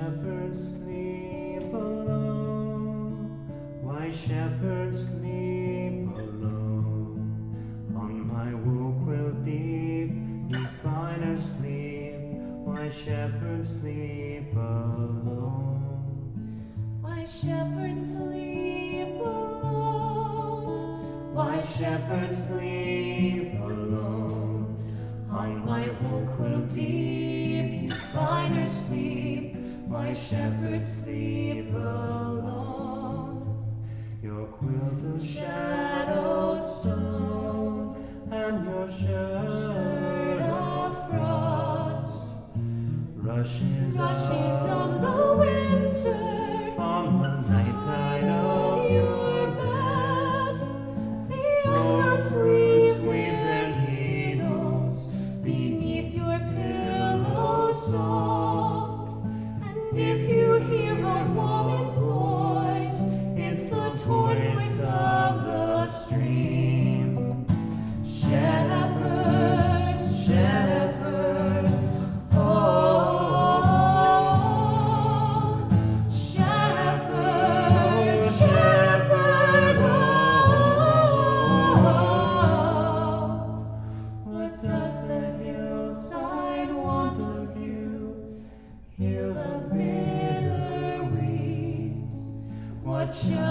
shepherds sleep alone? Why shepherds sleep alone? On my wool-quill deep, ye find our sleep. Why shepherds sleep alone? Why shepherds sleep alone? Why shepherds sleep alone? On my wool-quill deep, you find her sleep. Why shepherds sleep alone? Your quilt of Shadowed stone and your shirt of frost, rushes of the winter on the night tide of your bed. The birds weave their needles beneath your pillow soft. And if you hear a woman's voice, it's the torn voice of the stream. Shepherd, shepherd, oh, shepherd, shepherd, oh. What does the hillside want of you? Hill of bitter weeds. What shall